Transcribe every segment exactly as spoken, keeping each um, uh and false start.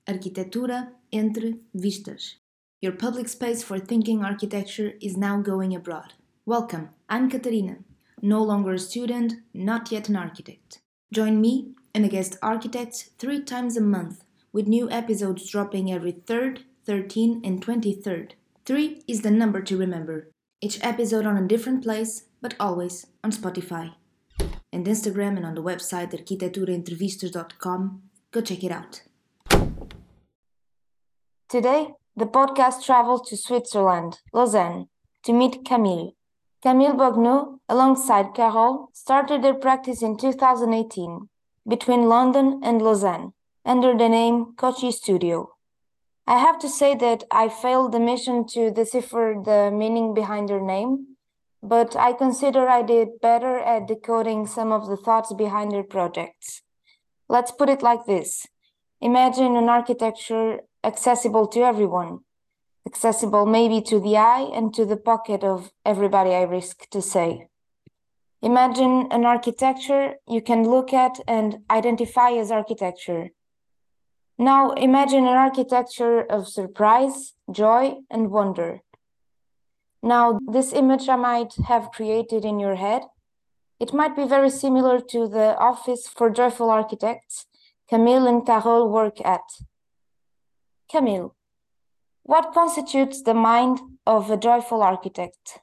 Arquitetura entre vistas. Your public space for thinking architecture is now going abroad. Welcome, I'm Catarina, no longer a student, not yet an architect. Join me and a guest architect three times a month, with new episodes dropping every third, thirteenth, and twenty-third. Three is the number to remember. Each episode on a different place, but always on Spotify. And Instagram and on the website arquitetura entrevistas dot com. Go check it out. Today, the podcast travels to Switzerland, Lausanne, to meet Camille. Camille Bogneau, alongside Carole, started their practice in two thousand eighteen, between London and Lausanne, under the name Kochi Studio. I have to say that I failed the mission to decipher the meaning behind their name, but I consider I did better at decoding some of the thoughts behind their projects. Let's put it like this. Imagine an architecture accessible to everyone, accessible maybe to the eye and to the pocket of everybody, I risk to say. Imagine an architecture you can look at and identify as architecture. Now imagine an architecture of surprise, joy, and wonder. Now, this image I might have created in your head, it might be very similar to the office for joyful architects Camille and Carole work at. Camille, what constitutes the mind of a joyful architect?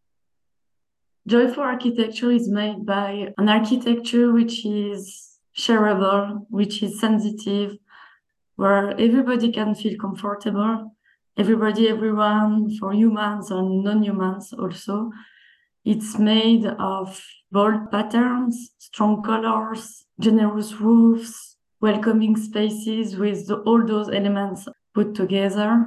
Joyful architecture is made by an architecture which is shareable, which is sensitive, where everybody can feel comfortable, everybody, everyone, for humans and non-humans also. It's made of bold patterns, strong colors, generous roofs, welcoming spaces with the, all those elements put together.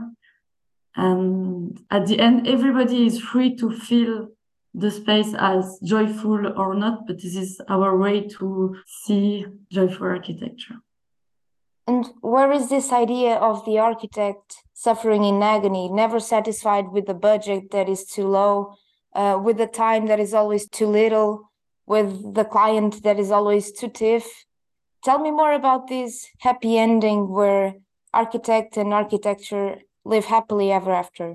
And at the end, everybody is free to feel the space as joyful or not, but this is our way to see joyful architecture. And where is this idea of the architect suffering in agony, never satisfied with the budget that is too low, uh, with the time that is always too little, with the client that is always too stiff? Tell me more about this happy ending where architect and architecture live happily ever after.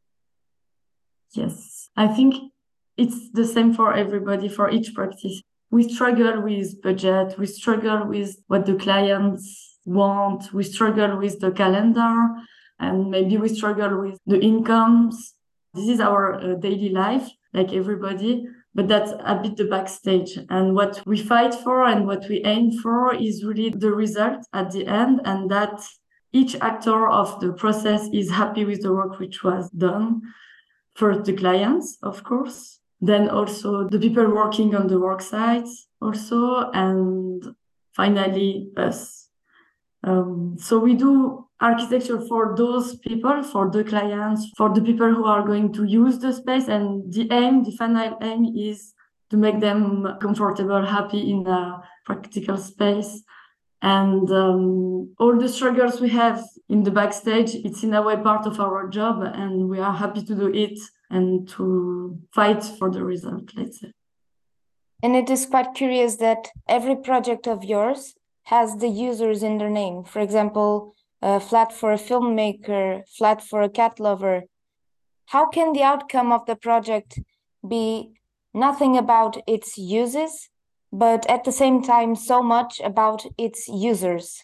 Yes, I think it's the same for everybody, for each practice. We struggle with budget, we struggle with what the clients want, we struggle with the calendar, and maybe we struggle with the incomes. This is our uh, daily life, like everybody. But that's a bit the backstage. And what we fight for and what we aim for is really the result at the end, and that each actor of the process is happy with the work which was done. First, the clients, of course, then also the people working on the work sites also, and finally us. Um, so we do architecture for those people, for the clients, for the people who are going to use the space. And the aim, the final aim is to make them comfortable, happy in a practical space. And um, all the struggles we have in the backstage, it's in a way part of our job, and we are happy to do it and to fight for the result, let's say. And it is quite curious that every project of yours has the users in their name. For example, a flat for a filmmaker, flat for a cat lover. How can the outcome of the project be nothing about its uses, but at the same time so much about its users?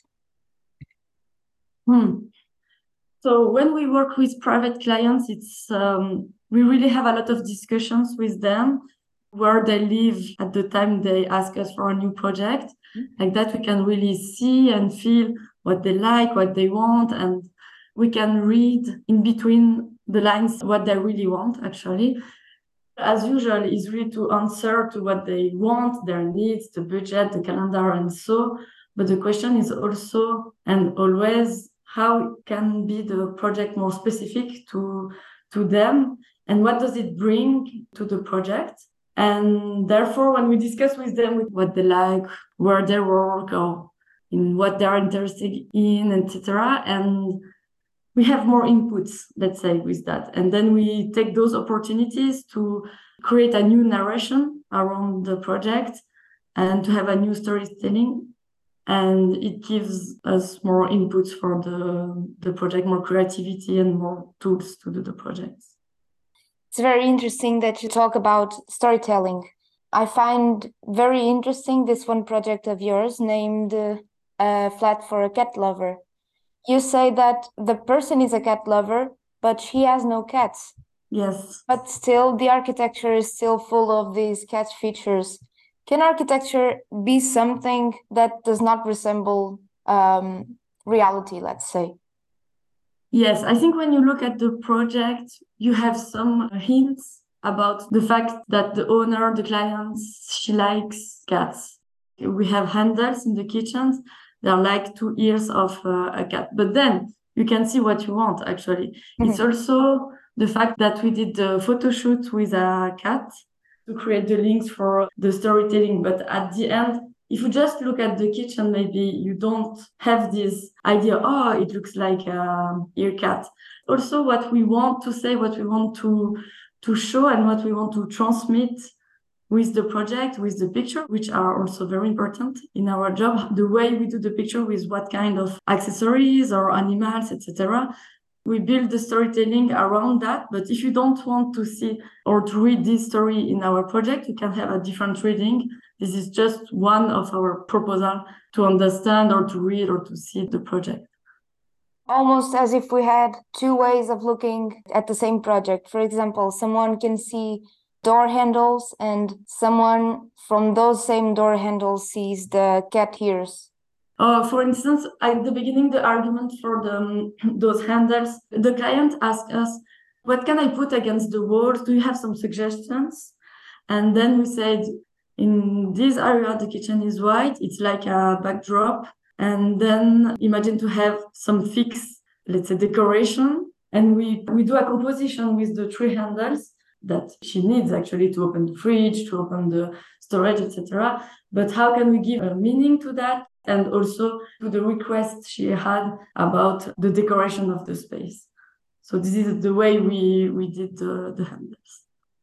Hmm. So when we work with private clients, it's um, we really have a lot of discussions with them where they live at the time they ask us for a new project. Mm-hmm. Like that, we can really see and feel what they like, what they want, and we can read in between the lines what they really want, actually. As usual, is really to answer to what they want, their needs, the budget, the calendar, and so. But the question is also, and always, how can be the project more specific to, to them, and what does it bring to the project? And therefore, when we discuss with them what they like, where they work, or in what they're interested in, et cetera, and we have more inputs, let's say, with that. And then we take those opportunities to create a new narration around the project and to have a new storytelling. and it gives us more inputs for the, the project, more creativity and more tools to do the projects. It's very interesting that you talk about storytelling. I find very interesting this one project of yours named uh, uh, Flat for a Cat Lover. You say that the person is a cat lover, but she has no cats. Yes. But still, the architecture is still full of these cat features. Can architecture be something that does not resemble um, reality, let's say? Yes, I think when you look at the project, you have some hints about the fact that the owner, the client, she likes cats. We have handles in the kitchens. They're like two ears of uh, a cat. But then you can see what you want, actually. Mm-hmm. It's also the fact that we did the photo shoot with a cat to create the links for the storytelling. But at the end, if you just look at the kitchen, maybe you don't have this idea, oh, it looks like a ear cat. Also, what we want to say, what we want to, to show, and what we want to transmit with the project, with the picture, which are also very important in our job, the way we do the picture with what kind of accessories or animals, et cetera. We build the storytelling around that, but if you don't want to see or to read this story in our project, you can have a different reading. This is just one of our proposals to understand or to read or to see the project. Almost as if we had two ways of looking at the same project. For example, someone can see door handles and someone from those same door handles sees the cat ears. Uh, for instance, at the beginning, the argument for the, those handles, the client asked us, what can I put against the walls? Do you have some suggestions? And then we said, in this area, the kitchen is white. It's like a backdrop. And then imagine to have some fixed, let's say, decoration. And we, we do a composition with the three handles that she needs actually to open the fridge, to open the storage, et cetera. But how can we give a meaning to that? And also to the request she had about the decoration of the space. So this is the way we, we did the, the handles.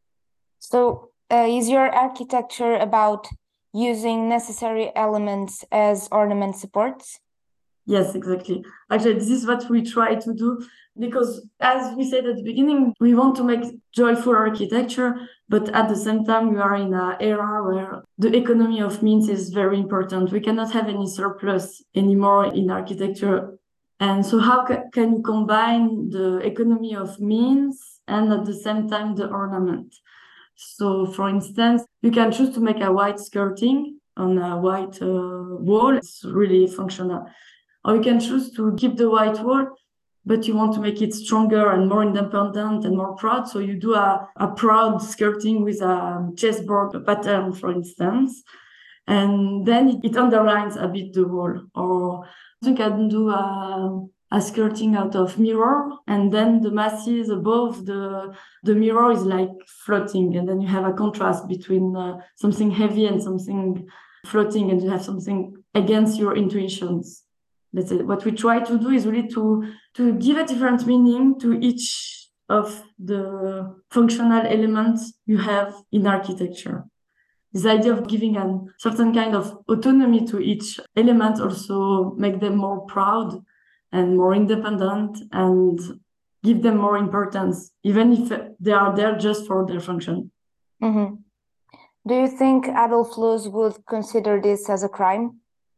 So uh, is your architecture about using necessary elements as ornament supports? Yes, exactly. Actually, this is what we try to do because, as we said at the beginning, we want to make joyful architecture, but at the same time, we are in an era where the economy of means is very important. We cannot have any surplus anymore in architecture. And so how ca- can you combine the economy of means and at the same time the ornament? So, for instance, you can choose to make a white skirting on a white uh, wall. It's really functional. Or you can choose to keep the white wall, but you want to make it stronger and more independent and more proud. So you do a, a proud skirting with a chessboard pattern, for instance. And then it, it underlines a bit the wall. Or you can do a, a skirting out of mirror, and then the masses above the, the mirror is like floating. And then you have a contrast between uh, something heavy and something floating, and you have something against your intuitions. Let's say what we try to do is really to, to give a different meaning to each of the functional elements you have in architecture. This idea of giving a certain kind of autonomy to each element also make them more proud and more independent and give them more importance, even if they are there just for their function. Mm-hmm. Do you think Adolf Loos would consider this as a crime?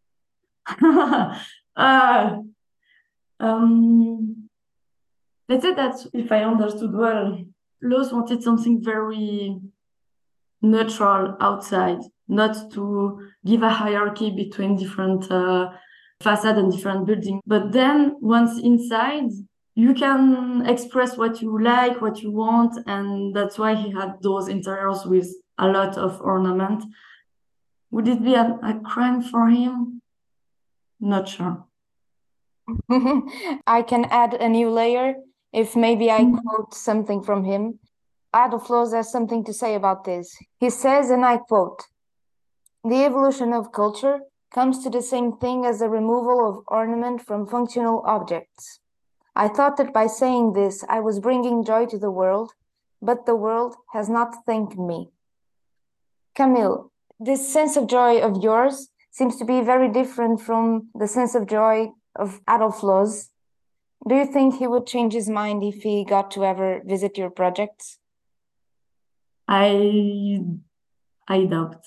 Uh, um, let's say that if I understood well, Loos wanted something very neutral outside, not to give a hierarchy between different uh, facade and different buildings. But then once inside, you can express what you like, what you want, and that's why he had those interiors with a lot of ornament. Would it be a, a crime for him? Not sure. I can add a new layer if maybe I mm-hmm. quote something from him. Adolf Loos has something to say about this. He says, and I quote, "The evolution of culture comes to the same thing as the removal of ornament from functional objects. I thought that by saying this, I was bringing joy to the world, but the world has not thanked me." Camille, this sense of joy of yours seems to be very different from the sense of joy of Adolf Loos. Do you think he would change his mind if he got to ever visit your projects? I I doubt.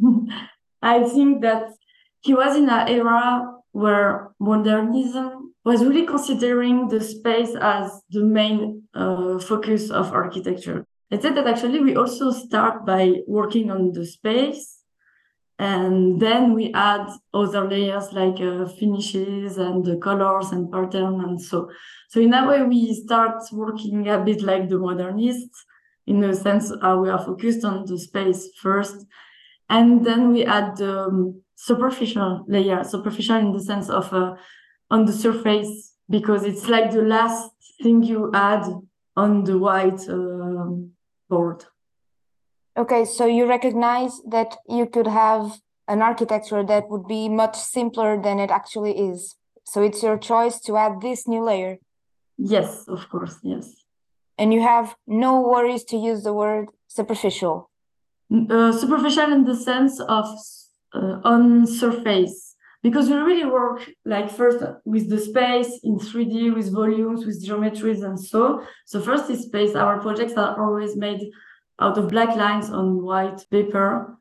I think that he was in an era where modernism was really considering the space as the main uh, focus of architecture. Let's say that actually we also start by working on the space, and then we add other layers like uh, finishes and the colors and pattern and so. So in a way, we start working a bit like the modernists, in a sense how we are focused on the space first. And then we add the um, superficial layer, superficial in the sense of uh, on the surface, because it's like the last thing you add on the white uh, board. Okay, so you recognize that you could have an architecture that would be much simpler than it actually is. So it's your choice to add this new layer. Yes, of course, yes. And you have no worries to use the word superficial. Uh, superficial in the sense of uh, on surface, because we really work like first with the space in three D, with volumes, with geometries and so. So first is space. Our projects are always made out of black lines on white paper.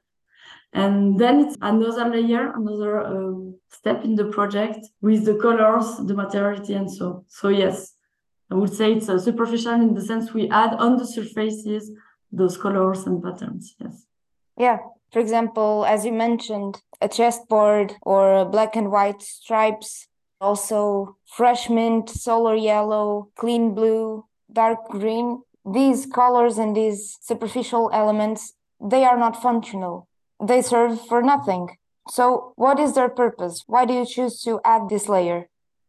And then it's another layer, another um, step in the project with the colors, the materiality and so. So yes, I would say it's uh, superficial in the sense we add on the surfaces those colors and patterns, yes. Yeah, for example, as you mentioned, a chessboard or black and white stripes, also fresh mint, solar yellow, clean blue, dark green. These colors and these superficial elements, they are not functional. They serve for nothing. So what is their purpose? Why do you choose to add this layer?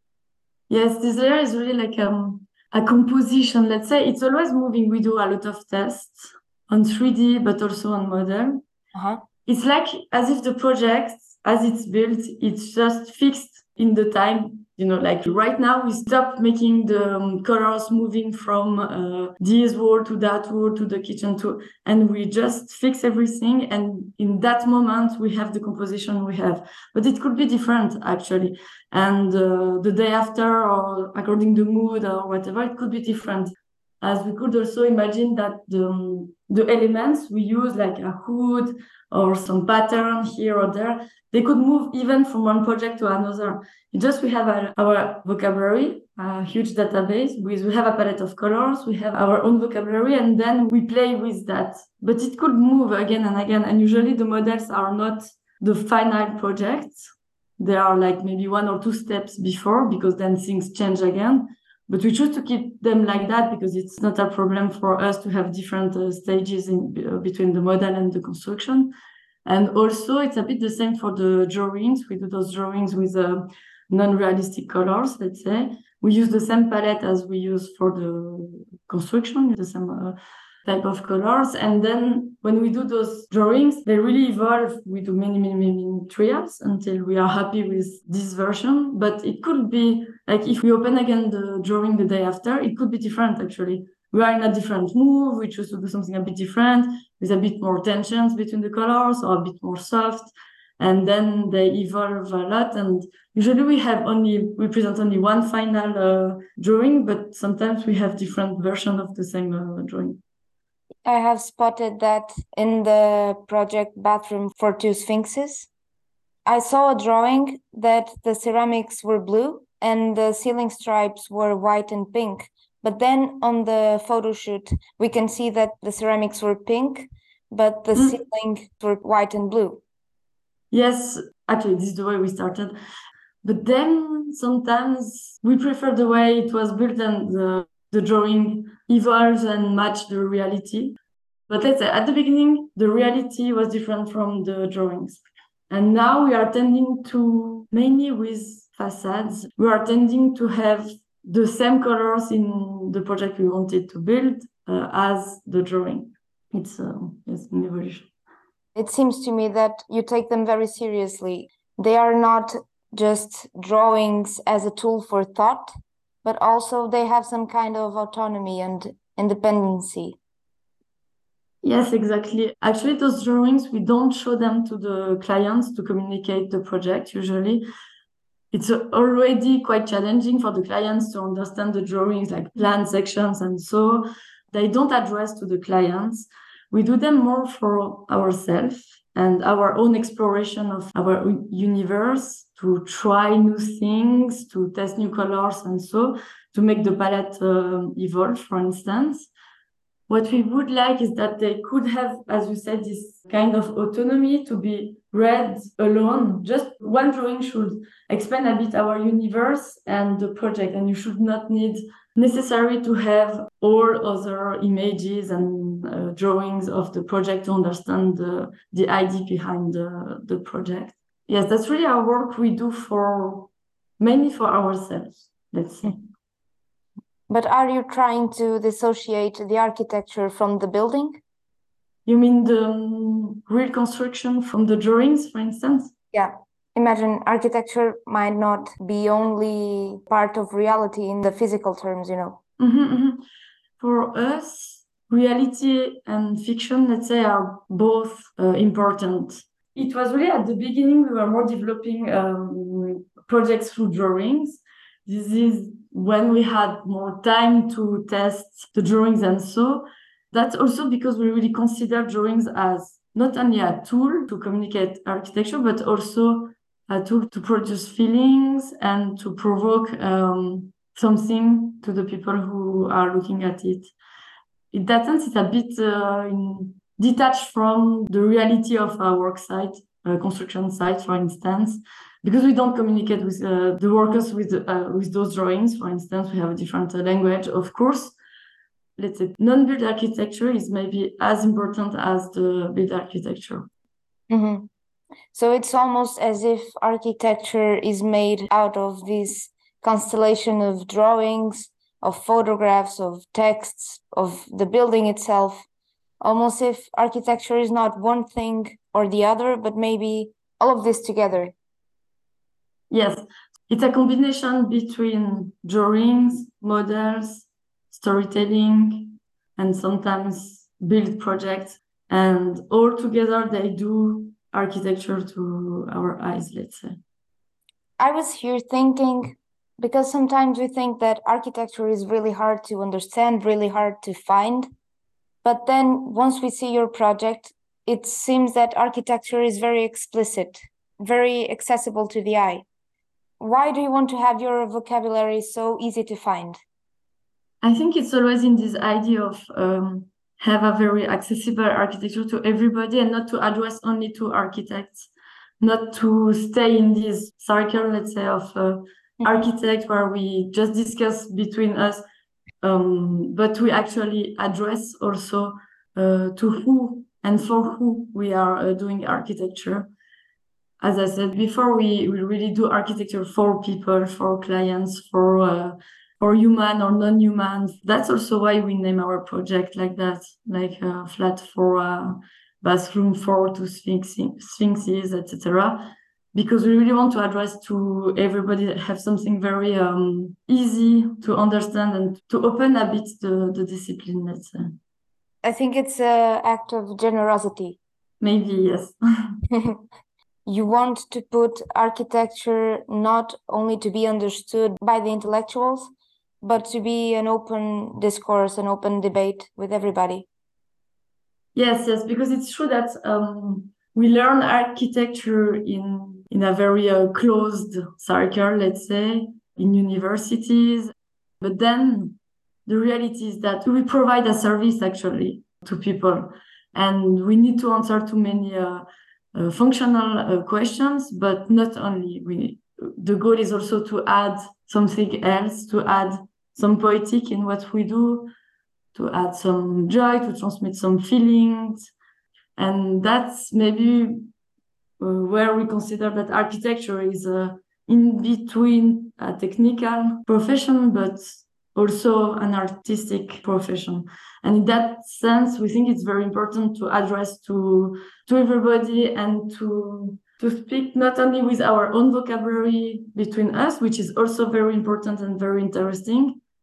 Yes, this layer is really like um, a composition. Let's say it's always moving. We do a lot of tests on three D, but also on model. Uh-huh. It's like as if the project, as it's built, it's just fixed in the time. You know, like right now, we stop making the um, colors moving from uh, this wall to that wall to the kitchen to, and we just fix everything. And in that moment, we have the composition we have. But it could be different actually. And uh, the day after, or according to the mood or whatever, it could be different. As we could also imagine that the, um, the elements we use, like a hood or some pattern here or there, they could move even from one project to another. It's just we have our, our vocabulary, a huge database with, we have a palette of colors, we have our own vocabulary, and then we play with that. But it could move again and again. And usually the models are not the final projects. They are like maybe one or two steps before, because then things change again. But we choose to keep them like that because it's not a problem for us to have different uh, stages in uh, between the model and the construction. And also it's a bit the same for the drawings. We do those drawings with uh, non-realistic colors, let's say. We use the same palette as we use for the construction, the same uh, type of colors. And then when we do those drawings, they really evolve. We do many, many, many trials until we are happy with this version. But it could be like if we open again the drawing the day after, it could be different actually. We are in a different mood. We choose to do something a bit different with a bit more tensions between the colors or a bit more soft. And then they evolve a lot. And usually we have only, we present only one final uh, drawing, but sometimes we have different versions of the same uh, drawing. I have spotted that in the project Bathroom for Two Sphinxes. I saw a drawing that the ceramics were blue and the ceiling stripes were white and pink. But then on the photo shoot, we can see that the ceramics were pink, but the mm. ceiling were white and blue. Yes, actually, this is the way we started. But then sometimes we prefer the way it was built and the, the drawing evolves and match the reality. But let's say at the beginning, the reality was different from the drawings. And now we are tending to, mainly with facades, we are tending to have the same colors in the project we wanted to build uh, as the drawing. It's, uh, it's an evolution. It seems to me that you take them very seriously. They are not just drawings as a tool for thought, but also they have some kind of autonomy and independency. Yes, exactly. Actually, those drawings, we don't show them to the clients to communicate the project usually. It's already quite challenging for the clients to understand the drawings, like plan sections, and so they don't address to the clients. We do them more for ourselves and our own exploration of our universe, to try new things, to test new colors, and so to make the palette uh, evolve, for instance. What we would like is that they could have, as you said, this kind of autonomy to be read alone. Just one drawing should explain a bit our universe and the project, and you should not need necessary to have all other images and uh, drawings of the project to understand the, the idea behind the, the project. Yes, that's really our work we do for mainly for ourselves, let's say. But are you trying to dissociate the architecture from the building? You mean the um, real construction from the drawings, for instance? Yeah. Imagine architecture might not be only part of reality in the physical terms, you know. Mm-hmm, mm-hmm. For us, reality and fiction, let's say, are both uh, important. It was really at the beginning, we were more developing um, projects through drawings. This is when we had more time to test the drawings, and so that's also because we really consider drawings as not only a tool to communicate architecture, but also a tool to produce feelings and to provoke um, something to the people who are looking at it. In that sense, it's a bit uh, in, detached from the reality of our work site, uh, construction site, for instance, because we don't communicate with uh, the workers with uh, with those drawings. For instance, we have a different uh, language, of course. Let's say non-build architecture is maybe as important as the build architecture. Mm-hmm. So it's almost as if architecture is made out of this constellation of drawings, of photographs, of texts, of the building itself. Almost if architecture is not one thing or the other, but maybe all of this together. Yes, it's a combination between drawings, models, storytelling, and sometimes build projects. And all together, they do architecture to our eyes, let's say. I was here thinking, because sometimes we think that architecture is really hard to understand, really hard to find. But then once we see your project, it seems that architecture is very explicit, very accessible to the eye. Why do you want to have your vocabulary so easy to find? I think it's always in this idea of um, have a very accessible architecture to everybody and not to address only to architects, not to stay in this circle, let's say, of uh, mm-hmm. architects where we just discuss between us, um, but we actually address also uh, to who and for who we are uh, doing architecture. As I said before, we, we really do architecture for people, for clients, for uh, for human or non-human. That's also why we name our project like that, like uh, flat for uh, bathroom for to sphinxes, et cetera. Because we really want to address to everybody that have something very um, easy to understand and to open a bit the, the discipline, let's say. I think it's an act of generosity. Maybe, yes. You want to put architecture not only to be understood by the intellectuals, but to be an open discourse, an open debate with everybody. Yes, yes, because it's true that um, we learn architecture in, in a very uh, closed circle, let's say, in universities. But then the reality is that we provide a service actually to people. And we need to answer to many uh, uh, functional uh, questions, but not only. We, the goal is also to add something else, to add some poetic in what we do, to add some joy, to transmit some feelings. And that's maybe uh, where we consider that architecture is uh, in between a technical profession, but also an artistic profession. And in that sense, we think it's very important to address to, to everybody and to, to speak not only with our own vocabulary between us, which is also very important and very interesting,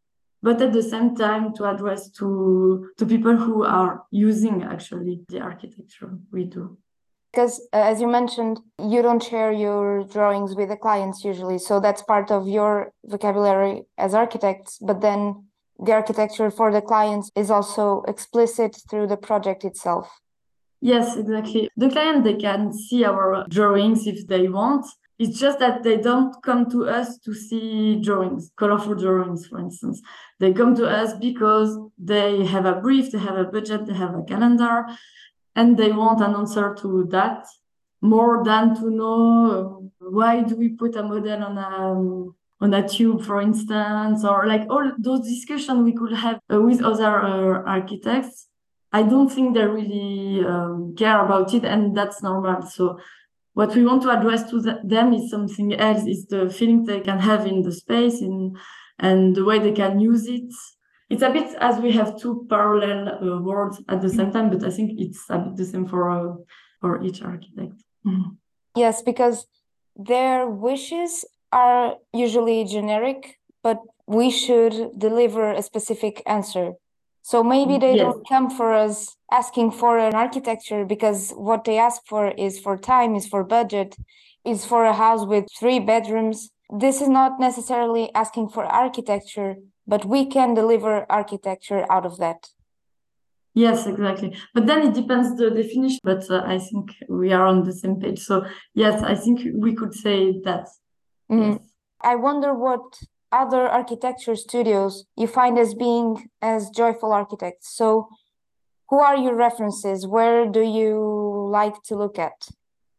but at the same time to address to, to people who are using actually the architecture we do. Because uh, as you mentioned, you don't share your drawings with the clients usually. So that's part of your vocabulary as architects. But then the architecture for the clients is also explicit through the project itself. Yes, exactly. The client, they can see our drawings if they want. It's just that they don't come to us to see drawings, colorful drawings, for instance. They come to us because they have a brief, they have a budget, they have a calendar, and they want an answer to that more than to know uh, why do we put a model on a um, on a tube, for instance, or like all those discussions we could have uh, with other uh, architects. I don't think they really um, care about it, and that's normal. So what we want to address to the, them is something else, is the feeling they can have in the space in, and the way they can use it. It's a bit as we have two parallel uh, worlds at the same time, but I think it's a bit the same for uh, for each architect. Mm-hmm. Yes, because their wishes are usually generic, but we should deliver a specific answer. So maybe they Yes. don't come for us asking for an architecture because what they ask for is for time, is for budget, is for a house with three bedrooms. This is not necessarily asking for architecture, but we can deliver architecture out of that. Yes, exactly. But then it depends the definition, but uh, I think we are on the same page. So yes, I think we could say that. Mm. Yes. I wonder what other architecture studios you find as being as joyful architects. So who are your references? Where do you like to look at?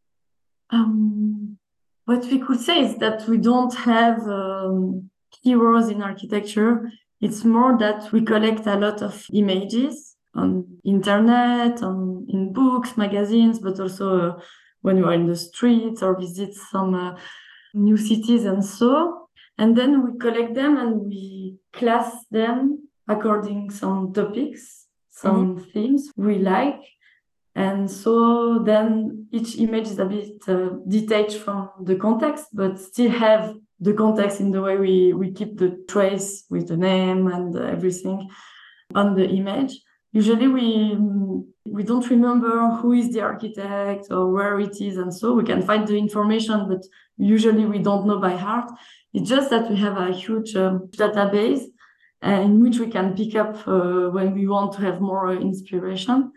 Um, what we could say is that we don't have um, heroes in architecture. It's more that we collect a lot of images on internet, on in books, magazines, but also uh, when you are in the streets or visit some uh, new cities and so. And then we collect them and we class them according some topics, some mm-hmm. themes we like. And so then each image is a bit uh, detached from the context, but still have the context in the way we, we keep the trace with the name and everything on the image. Usually we we don't remember who is the architect or where it is, and so we can find the information, but usually we don't know by heart. It's just that we have a huge um, database uh, in which we can pick up uh, when we want to have more uh, inspiration.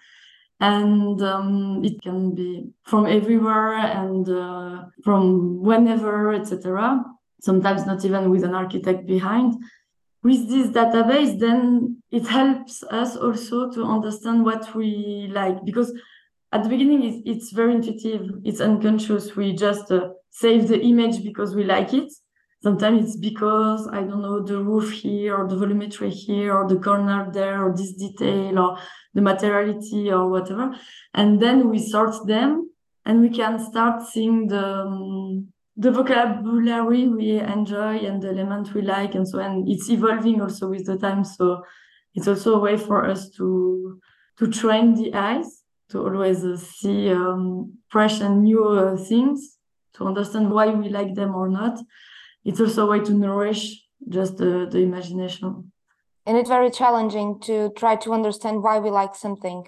And um, it can be from everywhere and uh, from whenever, et cetera. Sometimes not even with an architect behind. With this database, then it helps us also to understand what we like, because at the beginning it's, it's very intuitive, it's unconscious. We just uh, save the image because we like it. Sometimes it's because, I don't know, the roof here or the volumetry here or the corner there or this detail or the materiality or whatever. And then we sort them and we can start seeing the um, the vocabulary we enjoy and the element we like and so on. It's evolving also with the time. So it's also a way for us to to train the eyes to always uh, see um, fresh and new uh, things, to understand why we like them or not. It's also a way to nourish just the, the imagination. And it's very challenging to try to understand why we like something.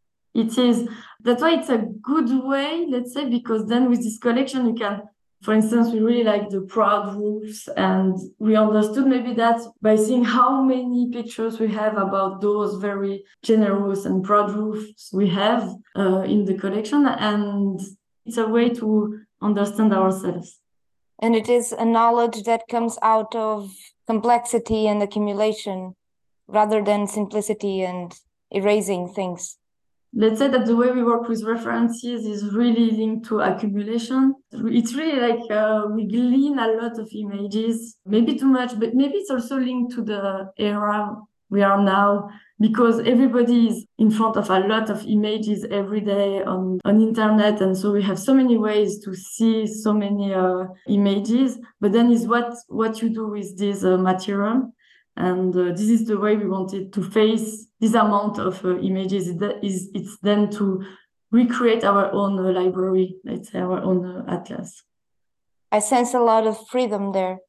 It is. That's why it's a good way, let's say, because then with this collection, you can, for instance, we really like the proud roofs, and we understood maybe that by seeing how many pictures we have about those very generous and proud roofs we have uh, in the collection. And it's a way to understand ourselves. And it is a knowledge that comes out of complexity and accumulation rather than simplicity and erasing things. Let's say that the way we work with references is really linked to accumulation. It's really like uh, we glean a lot of images, maybe too much, but maybe it's also linked to the era we are now, because everybody is in front of a lot of images every day on, on internet. And so we have so many ways to see so many uh, images, but then is what, what you do with this uh, material. And uh, this is the way we wanted to face this amount of uh, images. It is, it's then to recreate our own uh, library, let's say our own uh, atlas. I sense a lot of freedom there.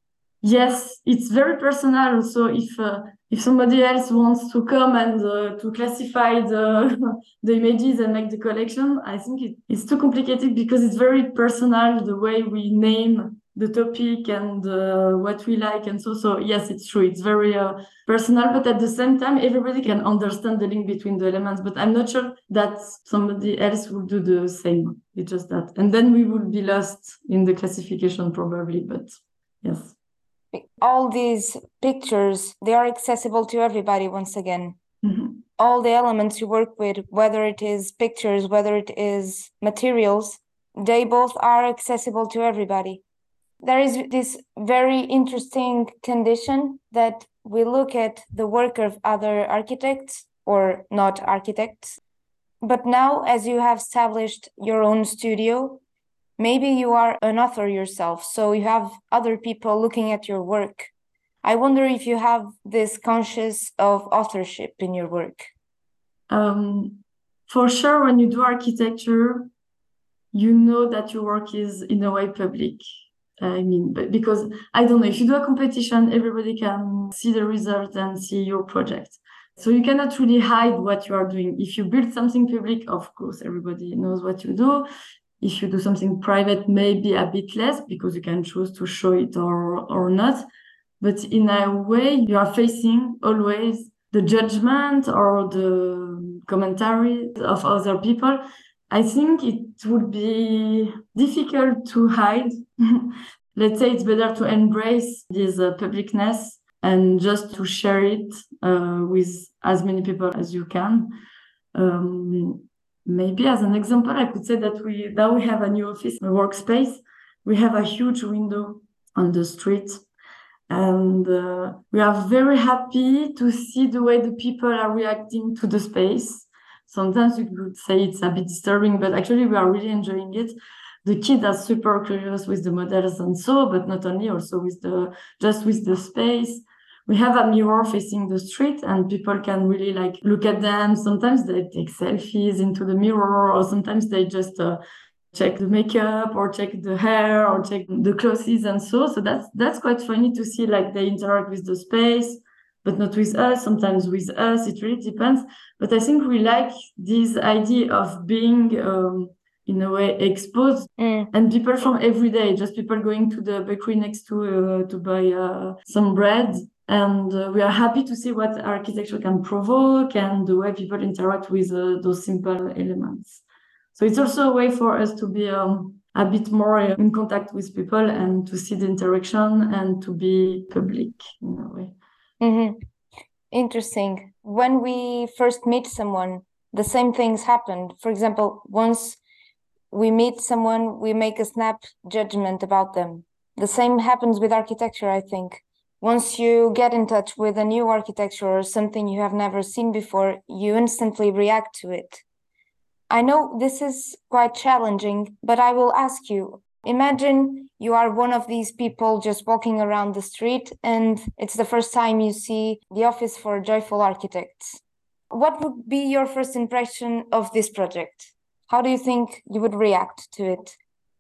yes, it's very personal. So if uh, if somebody else wants to come and uh, to classify the the images and make the collection, I think it, it's too complicated because it's very personal the way we name the topic and uh, what we like and so so yes, it's true. It's very uh, personal, but at the same time, everybody can understand the link between the elements. But I'm not sure that somebody else will do the same. It's just that, and then we will be lost in the classification probably. But yes. All these pictures, they are accessible to everybody once again. Mm-hmm. All the elements you work with, whether it is pictures, whether it is materials, they both are accessible to everybody. There is this very interesting condition that we look at the work of other architects or not architects. But now, as you have established your own studio, maybe you are an author yourself, so you have other people looking at your work. I wonder if you have this conscious of authorship in your work. Um, for sure, when you do architecture, you know that your work is in a way public. I mean, but because I don't know, if you do a competition, everybody can see the result and see your project. So you cannot really hide what you are doing. If you build something public, of course, everybody knows what you do. If you do something private, maybe a bit less because you can choose to show it or, or not. But in a way, you are facing always the judgment or the commentary of other people. I think it would be difficult to hide. Let's say it's better to embrace this uh, publicness and just to share it uh, with as many people as you can. Um, maybe as an example, I could say that we now we have a new office, a workspace. We have a huge window on the street. And uh, we are very happy to see the way the people are reacting to the space. Sometimes we could say it's a bit disturbing, but actually we are really enjoying it. The kids are super curious with the models and so, but not only, also with the just with the space. We have a mirror facing the street and people can really like look at them. Sometimes they take selfies into the mirror, or sometimes they just uh, check the makeup or check the hair or check the clothes and so. So that's that's quite funny to see, like they interact with the space, but not with us, sometimes with us. It really depends. But I think we like this idea of being um, in a way exposed Mm. and people from every day, just people going to the bakery next to uh, to buy uh, some bread. And uh, we are happy to see what architecture can provoke and the way people interact with uh, those simple elements. So it's also a way for us to be um, a bit more in contact with people and to see the interaction and to be public in a way. Mm-hmm. Interesting. When we first meet someone, the same things happen. For example, once we meet someone, we make a snap judgment about them. The same happens with architecture, I think. Once you get in touch with a new architecture or something you have never seen before, you instantly react to it. I know this is quite challenging, but I will ask you, imagine you are one of these people just walking around the street and it's the first time you see the Office for Joyful Architects. What would be your first impression of this project? How do you think you would react to it?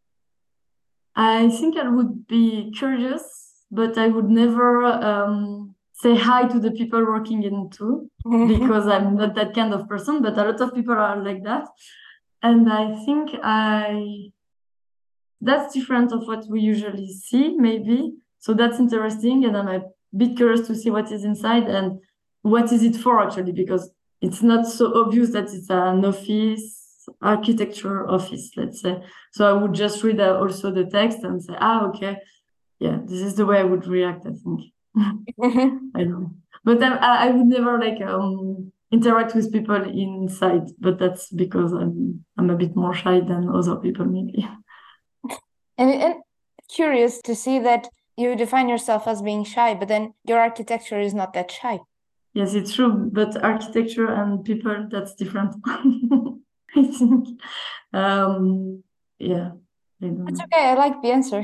I think I would be curious, but I would never um, say hi to the people working in too, because I'm not that kind of person, but a lot of people are like that. And I think I that's different of what we usually see, maybe. So that's interesting. And I'm a bit curious to see what is inside and what is it for, actually, because it's not so obvious that it's an office, architecture office, let's say. So I would just read uh, also the text and say, ah, okay, yeah, this is the way I would react, I think. I don't know. But I, I would never like um, interact with people inside, but that's because I'm I'm a bit more shy than other people, maybe. And, and curious to see that you define yourself as being shy, but then your architecture is not that shy. Yes, it's true, but architecture and people, that's different. I think. Um, yeah. I don't It's know. okay, I like the answer.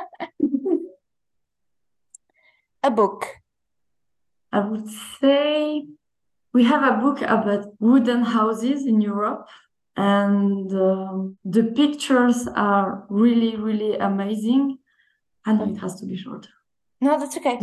A book. I would say we have a book about wooden houses in Europe, and um, the pictures are really, really amazing. I know it has to be short. No, that's okay.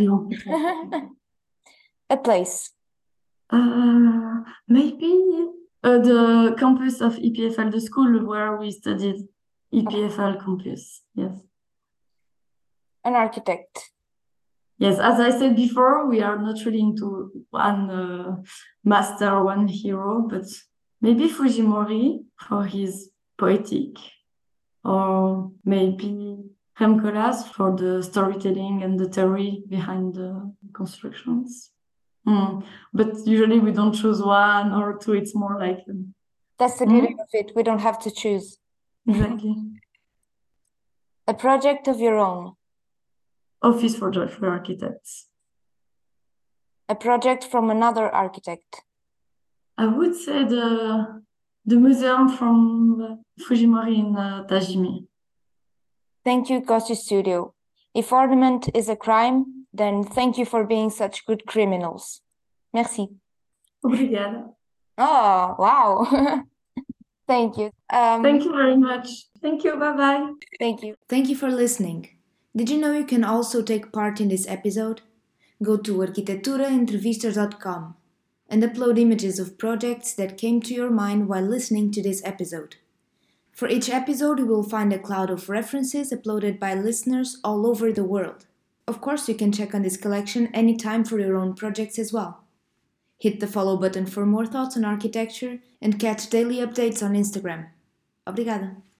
A place. Uh, maybe uh, the campus of E P F L, the school where we studied. E P F L campus, yes. An architect. Yes, as I said before, we are not really into one uh, master, one hero, but maybe Fujimori for his poetic, or maybe Rem Koolhaas for the storytelling and the theory behind the constructions. Mm. But usually we don't choose one or two, it's more like... Um, That's the beauty mm? of it, we don't have to choose. Exactly. A project of your own. Office for Joyful Architects. A project from another architect. I would say the the museum from Fujimori in uh, Tajimi. Thank you, Koshi Studio. If ornament is a crime, then thank you for being such good criminals. Merci. Obrigada. Oh, wow. Thank you. Um, Thank you very much. Thank you. Bye-bye. Thank you. Thank you for listening. Did you know you can also take part in this episode? Go to arquitetura entrevistas dot com and upload images of projects that came to your mind while listening to this episode. For each episode, you will find a cloud of references uploaded by listeners all over the world. Of course, you can check on this collection anytime for your own projects as well. Hit the follow button for more thoughts on architecture and catch daily updates on Instagram. Obrigada!